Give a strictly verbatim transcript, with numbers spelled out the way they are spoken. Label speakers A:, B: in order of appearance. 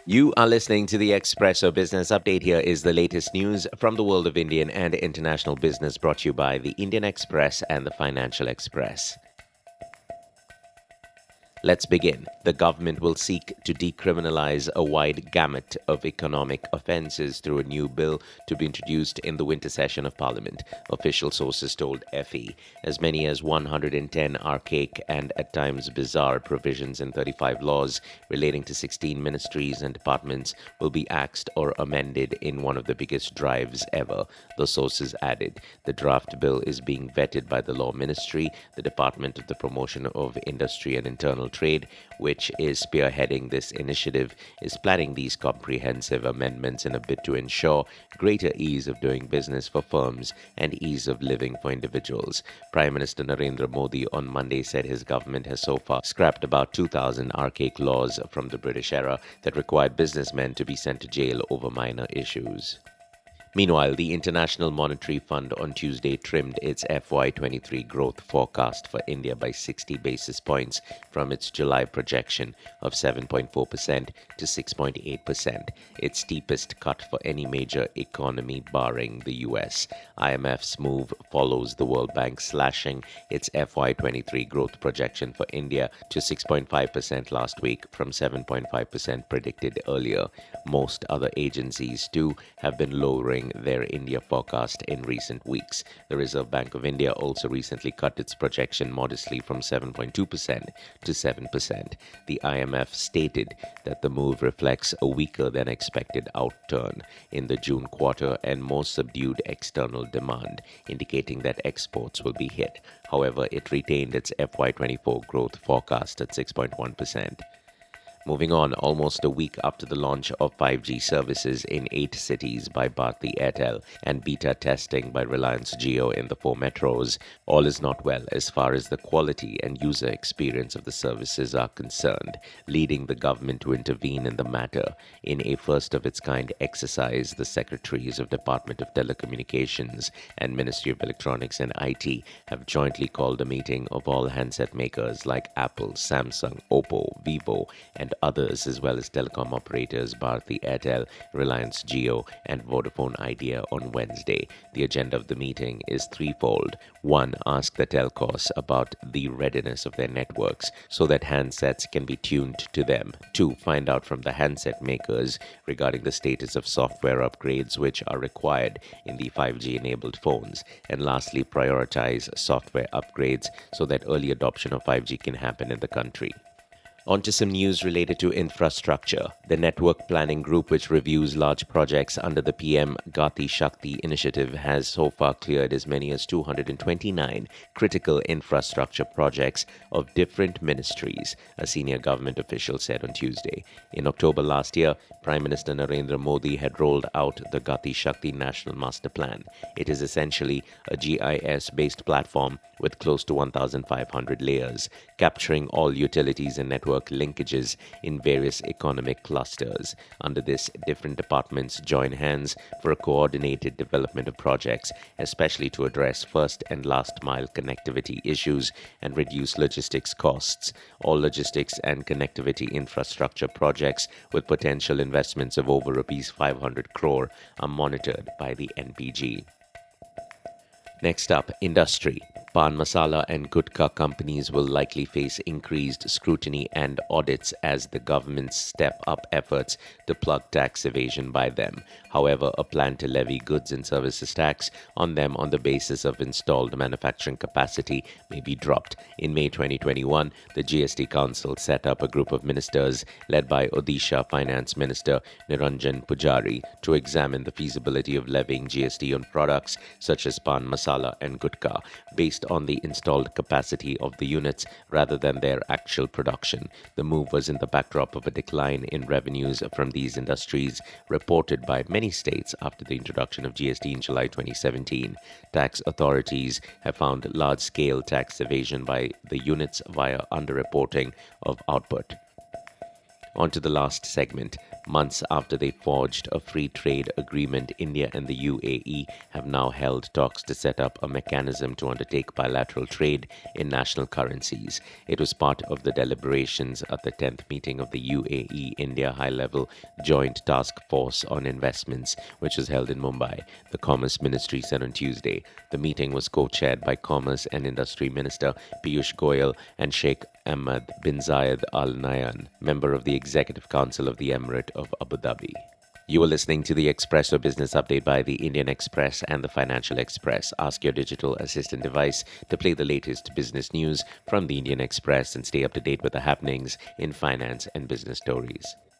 A: You are listening to the Expresso Business Update. Here is the latest news from the world of Indian and international business brought to you by the Indian Express and the Financial Express. Let's begin. The government will seek to decriminalize a wide gamut of economic offences through a new bill to be introduced in the winter session of Parliament, official sources told F E. As many as one hundred ten archaic and at times bizarre provisions in thirty-five laws relating to sixteen ministries and departments will be axed or amended in one of the biggest drives ever, the sources added. The draft bill is being vetted by the Law Ministry, the Department of the Promotion of Industry and Internal Trade, which is spearheading this initiative, is planning these comprehensive amendments in a bid to ensure greater ease of doing business for firms and ease of living for individuals. Prime Minister Narendra Modi on Monday said his government has so far scrapped about two thousand archaic laws from the British era that required businessmen to be sent to jail over minor issues. Meanwhile, the International Monetary Fund on Tuesday trimmed its F Y twenty-three growth forecast for India by sixty basis points from its July projection of seven point four percent to six point eight percent, its steepest cut for any major economy barring the U S. I M F's move follows the World Bank slashing its F Y twenty-three growth projection for India to six point five percent last week from seven point five percent predicted earlier. Most other agencies, too, have been lowering their India forecast in recent weeks. The Reserve Bank of India also recently cut its projection modestly from seven point two percent to seven percent. The I M F stated that the move reflects a weaker than expected outturn in the June quarter and more subdued external demand, indicating that exports will be hit. However, it retained its F Y twenty-four growth forecast at six point one percent. Moving on, almost a week after the launch of five G services in eight cities by Bharti Airtel and beta testing by Reliance Jio in the four metros, all is not well as far as the quality and user experience of the services are concerned, leading the government to intervene in the matter. In a first-of-its-kind exercise, the Secretaries of Department of Telecommunications and Ministry of Electronics and I T have jointly called a meeting of all handset makers like Apple, Samsung, Oppo, Vivo, and others, as well as telecom operators Bharti Airtel, Reliance Jio, and Vodafone Idea on Wednesday. The agenda of the meeting is threefold. One, ask the telcos about the readiness of their networks so that handsets can be tuned to them. Two, find out from the handset makers regarding the status of software upgrades which are required in the five G-enabled phones. And lastly, prioritize software upgrades so that early adoption of five G can happen in the country. On to some news related to infrastructure. The Network Planning Group, which reviews large projects under the P M Gati Shakti initiative, has so far cleared as many as two hundred twenty-nine critical infrastructure projects of different ministries, a senior government official said on Tuesday. In October last year, Prime Minister Narendra Modi had rolled out the Gati Shakti National Master Plan. It is essentially a G I S-based platform with close to one thousand five hundred layers, capturing all utilities and network linkages in various economic clusters. Under this, different departments join hands for a coordinated development of projects, especially to address first and last mile connectivity issues and reduce logistics costs. All logistics and connectivity infrastructure projects with potential investments of over rupees five hundred crore are monitored by the N P G. Next up, industry. Pan masala and gutkha companies will likely face increased scrutiny and audits as the governments step up efforts to plug tax evasion by them. However, a plan to levy goods and services tax on them on the basis of installed manufacturing capacity may be dropped. In May twenty twenty-one, the G S T Council set up a group of ministers led by Odisha Finance Minister Niranjan Pujari to examine the feasibility of levying G S T on products such as pan masala and gutkha based on the installed capacity of the units rather than their actual production. The move was in the backdrop of a decline in revenues from these industries reported by many states after the introduction of G S T in July twenty seventeen. Tax authorities have found large-scale tax evasion by the units via underreporting of output. On to the last segment. Months after they forged a free trade agreement, India and the U A E have now held talks to set up a mechanism to undertake bilateral trade in national currencies. It was part of the deliberations at the tenth meeting of the U A E India High Level Joint Task Force on Investments, which was held in Mumbai. The Commerce Ministry said on Tuesday. The meeting was co chaired by Commerce and Industry Minister Piyush Goyal and Sheikh Ahmed bin Zayed Al Nahyan, member of the Executive Council of the Emirate of Abu Dhabi. You are listening to the Expresso Business Update by the Indian Express and the Financial Express. Ask your digital assistant device to play the latest business news from the Indian Express and stay up to date with the happenings in finance and business stories.